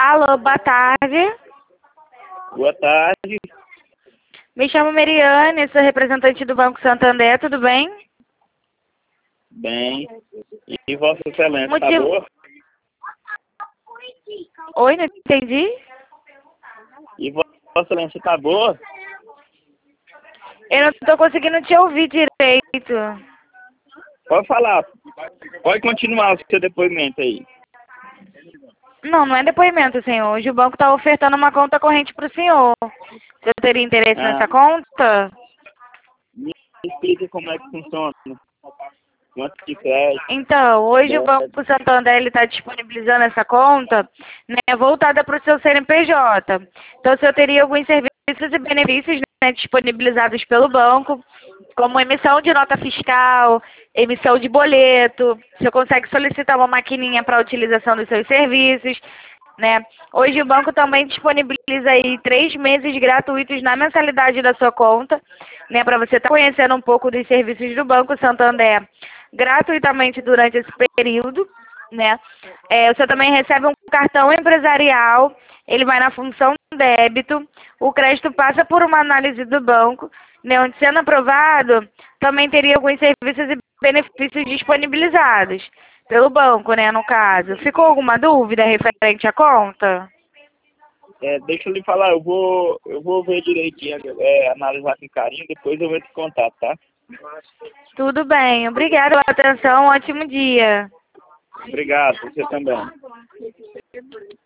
Alô, boa tarde. Boa tarde. Me chamo Meriane, sou representante do Banco Santander, tudo bem? Bem. E Vossa Excelência, tá Motivo... boa? Oi, não entendi? E Vossa Excelência, tá boa? Eu não estou conseguindo te ouvir direito. Pode falar. Pode continuar o seu depoimento aí. Não, não é depoimento, senhor. Hoje o banco está ofertando uma conta corrente para o senhor. Você teria interesse nessa conta? Me explica como é que funciona. Quanto de crédito? Então, hoje o Banco Santander está disponibilizando essa conta, né, voltada para o seu CNPJ. Então, o senhor teria alguns serviços e benefícios, né, disponibilizados pelo banco, como emissão de nota fiscal, emissão de boleto. O senhor consegue solicitar uma maquininha para a utilização dos seus serviços, né? Hoje o banco também disponibiliza aí 3 meses gratuitos na mensalidade da sua conta, né, para você estar conhecendo um pouco dos serviços do Banco Santander gratuitamente durante esse período, né? O senhor também recebe um cartão empresarial, ele vai na função débito, o crédito passa por uma análise do banco, né, onde sendo aprovado, também teria alguns serviços e benefícios disponibilizados pelo banco, né, no caso. Ficou alguma dúvida referente à conta? Deixa eu lhe falar, eu vou ver direitinho, analisar com carinho, depois eu vou te contar, tá? Tudo bem, obrigada pela atenção, ótimo dia. Obrigado, você também.